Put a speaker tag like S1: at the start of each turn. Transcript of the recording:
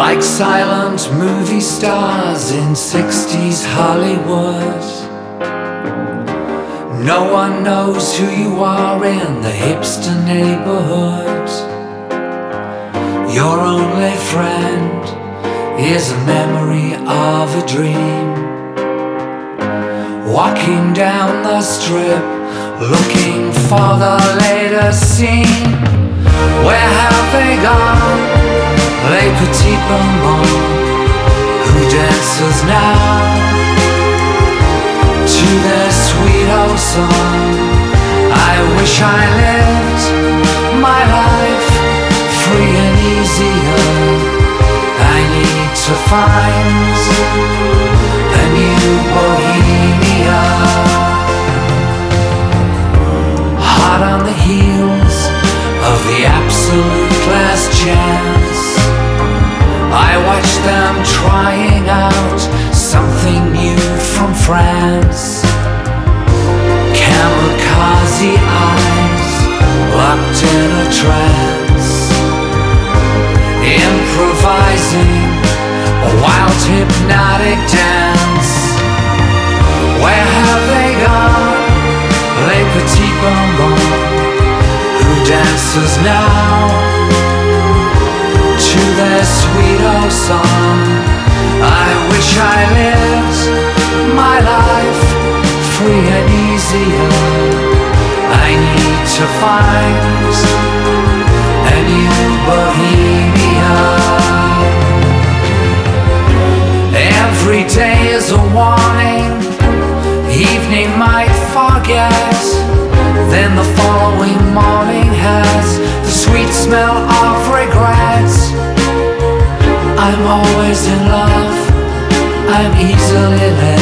S1: Like silent movie stars in 60s Hollywood, no one knows who you are in the hipster neighborhood. Your only friend is a memory of a dream. Walking down the strip, looking for the later scene. Where have they gone? Les petits bonbons. Who dances now to their sweet old song? I wish I lived my life free and easier. I need to find a new bohemia. Hot on the heels of the absolute last chance, I watch them trying out something new from France. Kamikaze eyes locked in a trance, improvising a wild hypnotic dance. Where have they gone? Les petits bonbons. Who dances now to their sweet old song? I wish I lived my life free and easier. I need to find a new bohemia. Every day is a warning. Evening might forget, then the following morning has the sweet smell of regret. I'm always in love, I'm easily led.